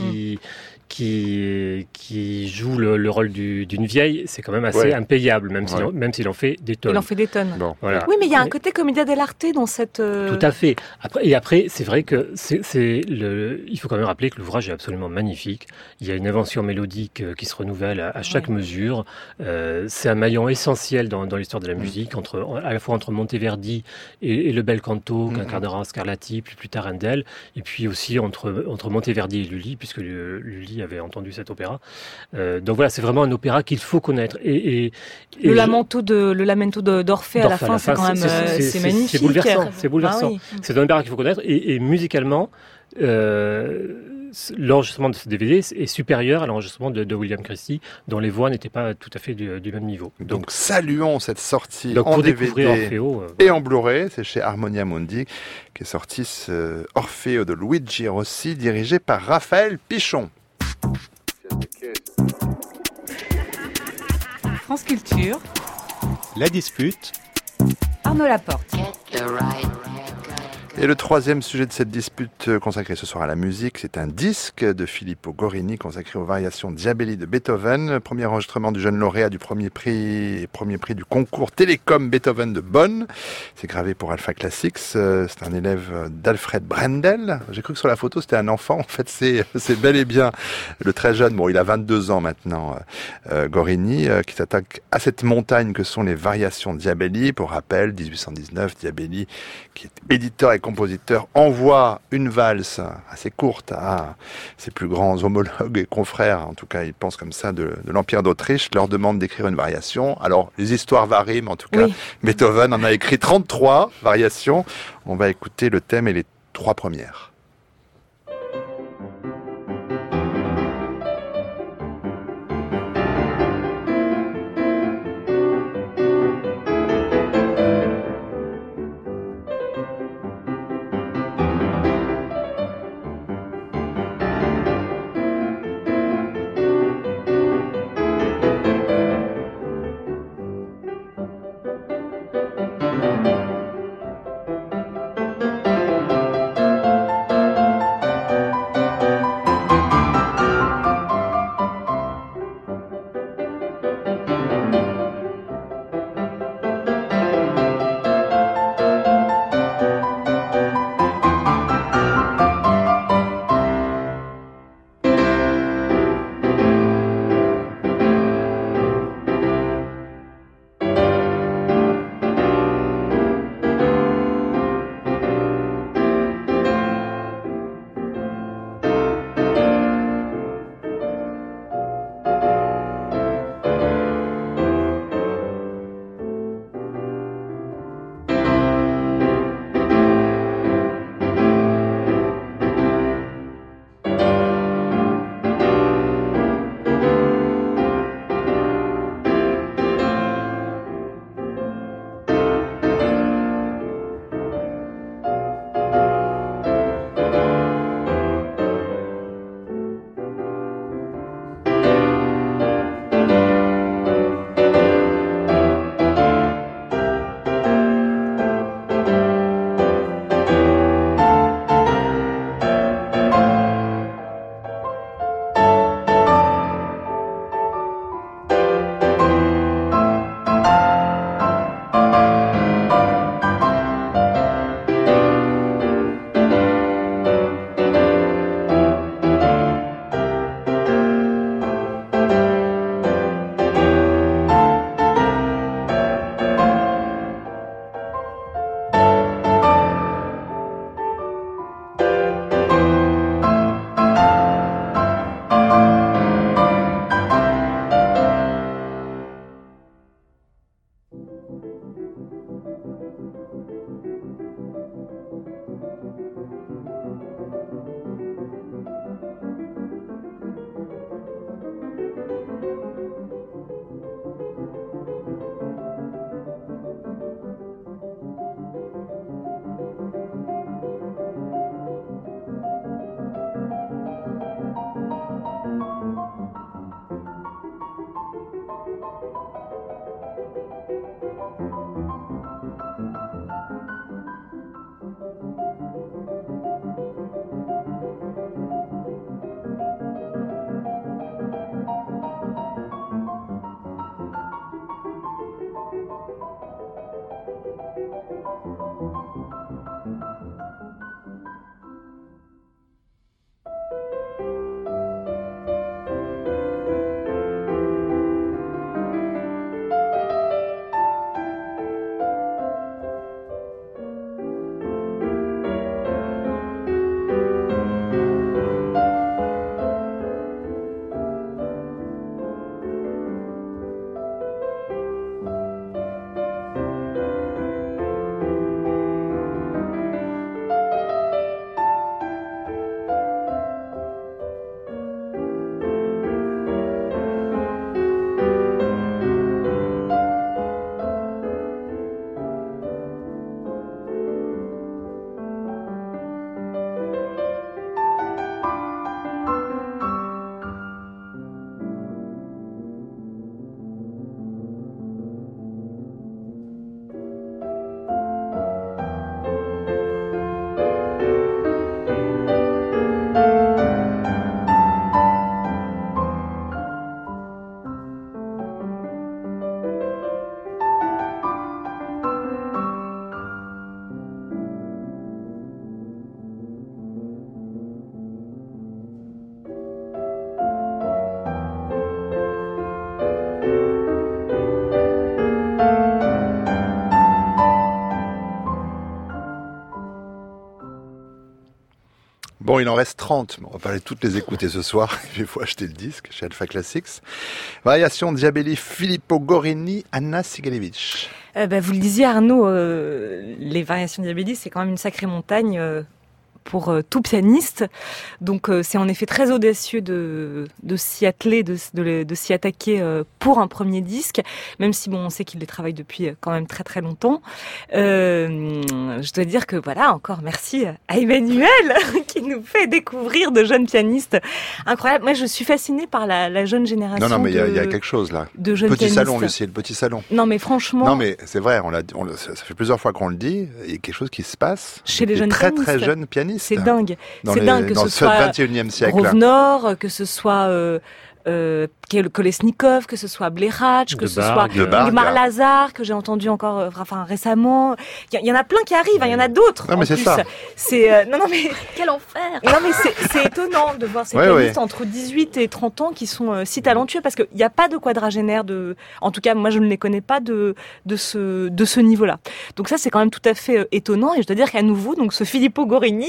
qui joue le rôle d'une vieille, c'est quand même assez impayable, même s'il en fait des tonnes. Il en fait des tonnes. Bon. Voilà. Oui, mais il y a un côté commedia dell'arte dans cette... Tout à fait. Après, c'est vrai que il faut quand même rappeler que l'ouvrage est absolument magnifique. Il y a une invention mélodique qui se renouvelle à chaque mesure. C'est un maillon essentiel dans l'histoire de la musique, à la fois entre Monteverdi et le bel canto qu'incarnera Scarlatti, puis plus tard Handel, et puis aussi entre Monteverdi et Lully, puisque Lully avait entendu cet opéra. Donc voilà, c'est vraiment un opéra qu'il faut connaître. Le lamento d'Orphée à la fin, c'est quand même c'est magnifique. C'est bouleversant. C'est bouleversant. Ah oui. C'est un opéra qu'il faut connaître. Et musicalement, l'enregistrement de ce DVD est supérieur à l'enregistrement de William Christie, dont les voix n'étaient pas tout à fait du même niveau. Donc saluons cette sortie en DVD Orfeo, et en Blu-ray. C'est chez Harmonia Mundi qui est sorti ce Orfeo de Luigi Rossi, dirigé par Raphaël Pichon. France Culture. La dispute. Arnaud Laporte. Et le 3e sujet de cette dispute consacrée ce soir à la musique, c'est un disque de Filippo Gorini consacré aux variations Diabelli de Beethoven, premier enregistrement du jeune lauréat du premier prix du concours Télécom Beethoven de Bonn. C'est gravé pour Alpha Classics, c'est un élève d'Alfred Brendel. J'ai cru que sur la photo c'était un enfant, en fait c'est bel et bien le très jeune, il a 22 ans maintenant, Gorini, qui s'attaque à cette montagne que sont les variations Diabelli. Pour rappel, 1819, Diabelli, qui est éditeur et compositeur, envoie une valse assez courte à ses plus grands homologues et confrères, en tout cas il pense comme ça, de l'Empire d'Autriche, leur demande d'écrire une variation. Alors les histoires varient, mais en tout cas Beethoven en a écrit 33 variations. On va écouter le thème et les 3 premières. Bon, il en reste 30, mais on va pas toutes les écouter ce soir. Il faut acheter le disque chez Alpha Classics. Variation Diabelli, Filippo Gorini, Anna Sigalevich. Vous le disiez Arnaud, les variations Diabelli, c'est quand même une sacrée montagne pour tout pianiste. Donc c'est en effet très audacieux de s'y atteler, de s'y attaquer pour un premier disque, même si on sait qu'il les travaille depuis quand même très très longtemps. Je dois dire que voilà, encore merci à Emmanuel qui nous fait découvrir de jeunes pianistes incroyables. Moi je suis fascinée par la jeune génération. Non mais il y a quelque chose là. De jeunes petit pianistes. Salon, Lucie, le petit salon. Non mais franchement. Non mais c'est vrai, ça fait plusieurs fois qu'on le dit. Il y a quelque chose qui se passe chez les jeunes très pianistes. Très jeunes pianistes. C'est dingue. Dans que ce ce soit 21e siècle. Grosvenor, que ce soit Kolesnikov, que ce soit Blérach, que ce soit Igmar Lazar, que j'ai entendu encore récemment. Il y en a plein qui arrivent, il y en a d'autres. Non mais c'est ça. Non mais quel enfer. Non mais c'est étonnant de voir ces pianistes entre 18 et 30 ans qui sont si talentueux parce qu'il n'y a pas de quadragénaire en tout cas moi je ne les connais pas de ce niveau-là. Donc ça c'est quand même tout à fait étonnant et je dois dire qu'à nouveau donc ce Filippo Gorini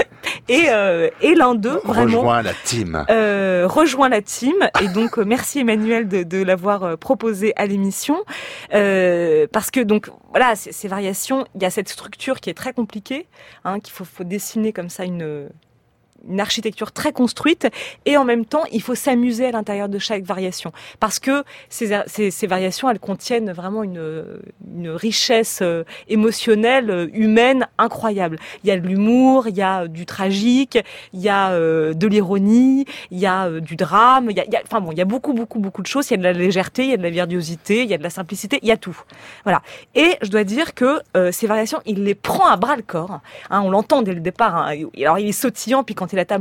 est l'un d'eux vraiment. Rejoint la team. Rejoint la team et donc merci Emmanuel de l'avoir proposé à l'émission parce que donc voilà ces variations, il y a cette structure qui est très compliquée qu'il faut dessiner comme ça une architecture très construite et en même temps il faut s'amuser à l'intérieur de chaque variation parce que ces variations elles contiennent vraiment une richesse émotionnelle humaine incroyable. Il y a de l'humour, il y a du tragique, il y a de l'ironie, il y a du drame, il y a beaucoup de choses. Il y a de la légèreté, il y a de la virtuosité, il y a de la simplicité, il y a tout. Voilà. Et je dois dire que ces variations il les prend à bras le corps. On l'entend dès le départ. Alors il est sautillant puis quand il atteint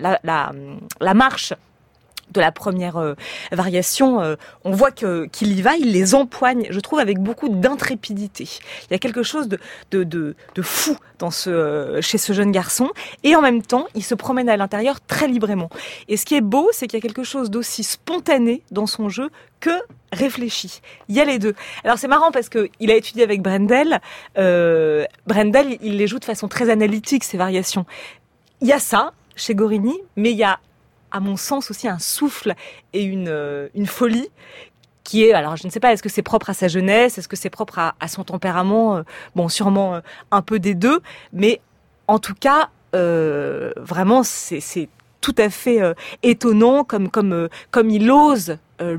la marche de la première variation, on voit qu'il y va, il les empoigne, je trouve, avec beaucoup d'intrépidité. Il y a quelque chose de fou chez ce jeune garçon, et en même temps, il se promène à l'intérieur très librement. Et ce qui est beau, c'est qu'il y a quelque chose d'aussi spontané dans son jeu que réfléchi. Il y a les deux. Alors c'est marrant parce que il a étudié avec Brendel. Brendel, il les joue de façon très analytique, ces variations. Il y a ça chez Gorini, mais il y a, à mon sens, aussi un souffle et une folie qui est, alors je ne sais pas, est-ce que c'est propre à sa jeunesse, est-ce que c'est propre à son tempérament, sûrement un peu des deux, mais en tout cas, vraiment, c'est tout à fait étonnant, comme il ose.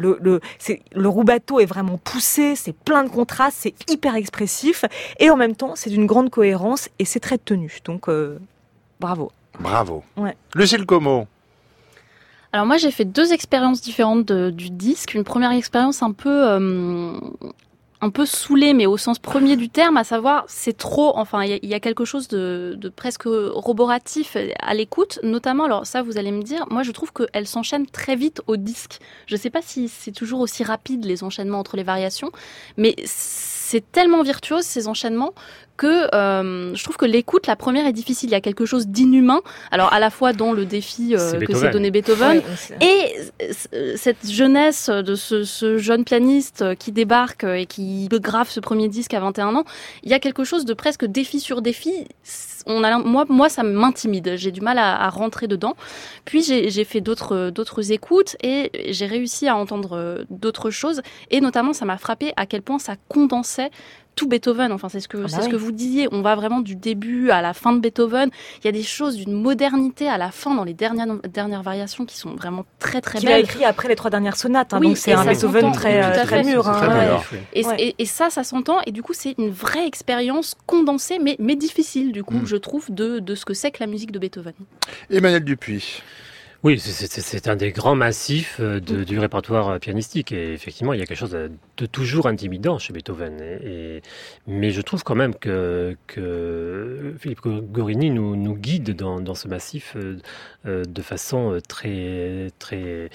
Le rubato est vraiment poussé, c'est plein de contrastes, c'est hyper expressif, et en même temps, c'est d'une grande cohérence et c'est très tenu. Donc, bravo. Bravo. Ouais. Lucille Como. Alors moi j'ai fait 2 expériences différentes du disque. Une première expérience un peu saoulée, mais au sens premier du terme, à savoir c'est trop. Enfin il y a quelque chose de presque roboratif à l'écoute, notamment. Alors ça vous allez me dire, moi je trouve qu'elle s'enchaîne très vite au disque. Je sais pas si c'est toujours aussi rapide les enchaînements entre les variations, mais c'est tellement virtuose ces enchaînements que je trouve que l'écoute, la première est difficile. Il y a quelque chose d'inhumain. Alors à la fois dans le défi que s'est donné Beethoven et cette jeunesse de ce jeune pianiste qui débarque et qui grave ce premier disque à 21 ans. Il y a quelque chose de presque défi sur défi. Moi, ça m'intimide. J'ai du mal à rentrer dedans. Puis j'ai fait d'autres écoutes et j'ai réussi à entendre d'autres choses. Et notamment, ça m'a frappé à quel point ça condensait tout Beethoven. Enfin, c'est ce que vous disiez. On va vraiment du début à la fin de Beethoven. Il y a des choses d'une modernité à la fin dans les dernières variations qui sont vraiment très très belles. Qu'il a écrit après les 3 dernières sonates. Oui, donc c'est un Beethoven très mûr. Et ça s'entend. Et du coup, c'est une vraie expérience condensée, mais difficile du coup, je trouve, de ce que c'est que la musique de Beethoven. Emmanuel Dupuis. Oui, c'est un des grands massifs du répertoire pianistique. Et effectivement, il y a quelque chose de toujours intimidant chez Beethoven. Mais je trouve quand même que Filippo Gorini nous guide dans ce massif de façon très, très,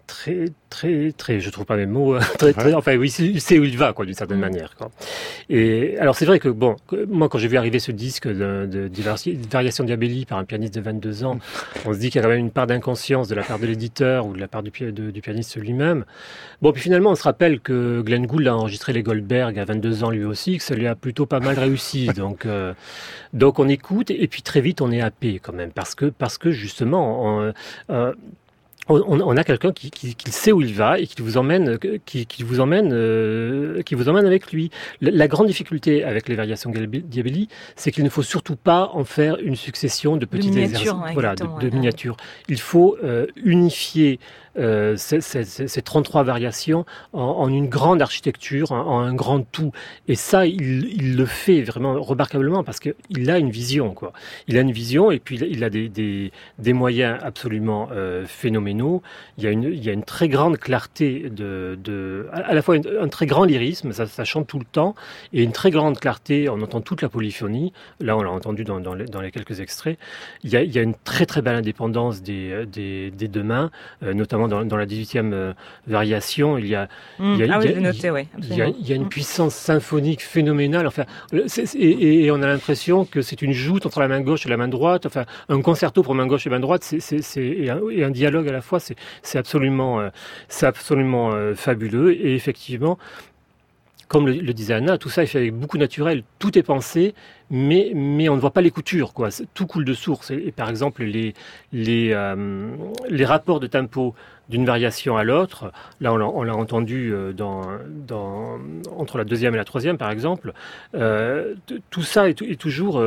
je trouve pas mes mots, enfin oui, il sait où il va, quoi, d'une certaine manière, quoi. Et alors c'est vrai que moi quand j'ai vu arriver ce disque de Variations Diabelli par un pianiste de 22 ans, on se dit qu'il y a quand même une part d'inconscience de la part de l'éditeur ou de la part du pianiste lui-même. Bon, puis finalement on se rappelle que Glenn Gould a enregistré les Goldberg à 22 ans lui aussi, que ça lui a plutôt pas mal réussi, donc on écoute et puis très vite on est happé quand même parce que justement on a quelqu'un qui sait où il va et qui vous emmène avec lui. La grande difficulté avec les Variations Diabelli, c'est qu'il ne faut surtout pas en faire une succession de petits exercices, de miniatures. Il faut unifier ces 33 variations en une grande architecture, en un grand tout. Et ça, il le fait vraiment remarquablement parce qu'il a une vision, quoi. Il a une vision et puis il a des moyens absolument phénoménaux. Il y a une très grande clarté à la fois un très grand lyrisme, ça chante tout le temps, et une très grande clarté, on entend toute la polyphonie. Là, on l'a entendu dans les quelques extraits. Il y a une très très belle indépendance des deux mains, notamment dans la 18e variation, il y a une puissance symphonique phénoménale. Enfin, et on a l'impression que c'est une joute entre la main gauche et la main droite. Enfin, un concerto pour main gauche et main droite, et un dialogue à la fois. C'est absolument fabuleux. Et effectivement, comme le disait Anna, tout ça est fait avec beaucoup naturel. Tout est pensé, mais on ne voit pas les coutures, quoi. Tout coule de source. Et par exemple, les rapports de tempo d'une variation à l'autre, là on l'a entendu entre la deuxième et la troisième, par exemple. Tout ça est toujours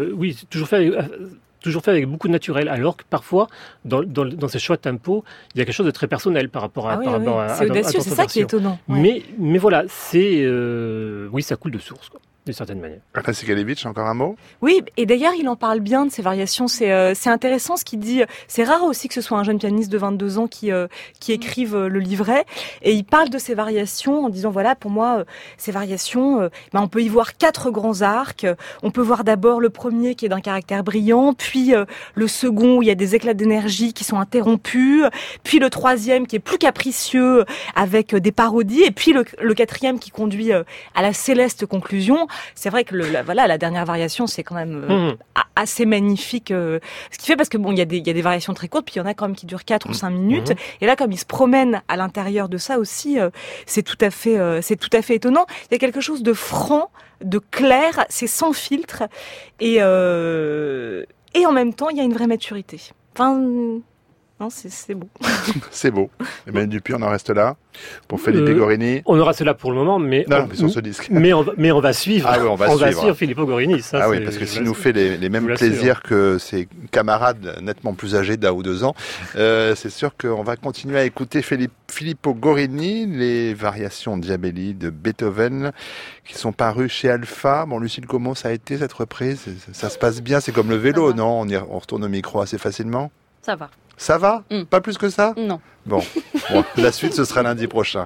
fait avec beaucoup de naturel, alors que parfois, dans ces choix de tempo, il y a quelque chose de très personnel par rapport à c'est audacieux, c'est ça qui est étonnant. Ouais. Mais voilà, ça coule de source, quoi, d'une certaine manière. Anna Sigalevitch, encore un mot ? Oui, et d'ailleurs, il en parle bien de ces variations. C'est intéressant ce qu'il dit. C'est rare aussi que ce soit un jeune pianiste de 22 ans qui écrive le livret. Et il parle de ces variations en disant, voilà, pour moi, ces variations, on peut y voir 4 grands arcs. On peut voir d'abord le premier qui est d'un caractère brillant, puis le second où il y a des éclats d'énergie qui sont interrompus, puis le troisième qui est plus capricieux avec des parodies, et puis le quatrième qui conduit à la céleste conclusion. C'est vrai que la dernière variation, c'est quand même assez magnifique ce qu'il fait, parce que il y a des variations très courtes, puis il y en a quand même qui durent 4 ou 5 minutes. Et là, comme il se promène à l'intérieur de ça aussi, c'est tout à fait étonnant. Il y a quelque chose de franc, de clair, c'est sans filtre, et en même temps, il y a une vraie maturité. Enfin, non, c'est beau. C'est beau. Emmanuel Dupuis, on en reste là pour Filippo Gorini. On en reste là pour le moment, mais sur ce disque. mais on va suivre. Ah oui, on va suivre Filippo Gorini. Ça, oui, parce que s'il nous fait les mêmes plaisirs que ses camarades nettement plus âgés d'1 ou 2 ans, c'est sûr qu'on va continuer à écouter Filippo Gorini, les variations Diabelli de Beethoven, qui sont parues chez Alpha. Bon, Lucille, comment ça a été cette reprise ? Ça se passe bien, c'est comme le vélo, non ? On retourne au micro assez facilement ? Ça va. Ça va ? Pas plus que ça ? Non. Bon, la suite, ce sera lundi prochain.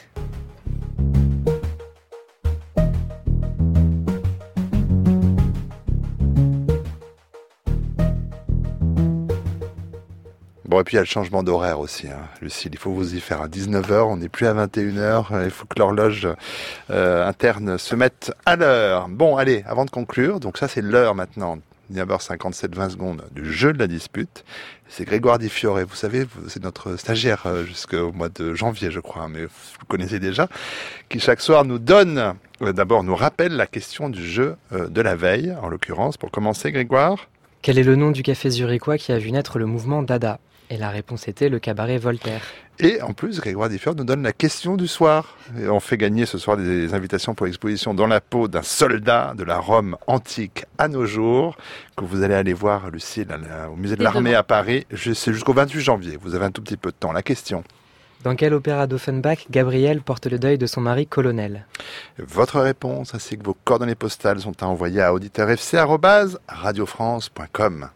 Bon, et puis il y a le changement d'horaire aussi, hein. Lucille, il faut vous y faire à 19h, on n'est plus à 21h, il faut que l'horloge interne se mette à l'heure. Bon, allez, avant de conclure, donc ça c'est l'heure maintenant, 19h57, 20 secondes du jeu de la dispute. C'est Grégoire Di Fiore, vous savez, c'est notre stagiaire jusqu'au mois de janvier, je crois, mais vous le connaissez déjà, qui chaque soir nous donne, d'abord nous rappelle la question du jeu de la veille, en l'occurrence. Pour commencer, Grégoire ? Quel est le nom du café zurichois qui a vu naître le mouvement Dada ? Et la réponse était le cabaret Voltaire. Et en plus, Grégoire Di Fiore nous donne la question du soir. Et on fait gagner ce soir des invitations pour l'exposition Dans la peau d'un soldat de la Rome antique à nos jours, que vous allez aller voir, Lucille, au musée de l'Armée à Paris. C'est jusqu'au 28 janvier. Vous avez un tout petit peu de temps. La question. Dans quel opéra d'Offenbach Gabrielle porte le deuil de son mari colonel ? Votre réponse ainsi que vos coordonnées postales sont à envoyer à auditeurfc@radiofrance.com.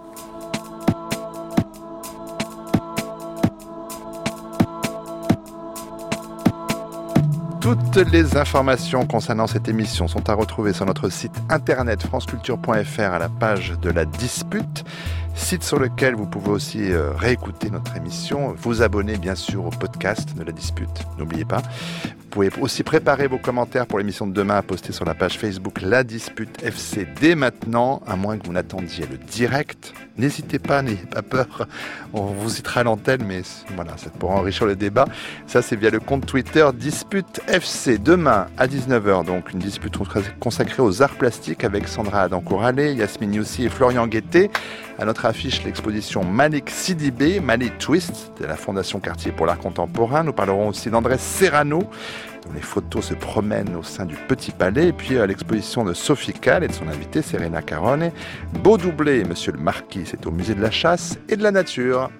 Toutes les informations concernant cette émission sont à retrouver sur notre site internet franceculture.fr à la page de la dispute. site sur lequel vous pouvez aussi réécouter notre émission, vous abonner bien sûr au podcast de La Dispute, n'oubliez pas. Vous pouvez aussi préparer vos commentaires pour l'émission de demain à poster sur la page Facebook La Dispute FC dès maintenant, à moins que vous n'attendiez le direct. N'hésitez pas, n'ayez pas peur, on vous citera à l'antenne, mais voilà, c'est pour enrichir le débat. Ça, c'est via le compte Twitter Dispute FC. Demain à 19h, donc une dispute consacrée aux arts plastiques avec Sandra Adancourt-Allais, Yasmine Youssi et Florian Guettet. À notre affiche, l'exposition Malik Sidibé, Malik Twist, de la Fondation Cartier pour l'art contemporain. Nous parlerons aussi d'Andrés Serrano, dont les photos se promènent au sein du Petit Palais. Et puis à l'exposition de Sophie Calle et de son invité Serena Carone. Beau doublé, Monsieur le Marquis, c'est au Musée de la Chasse et de la Nature.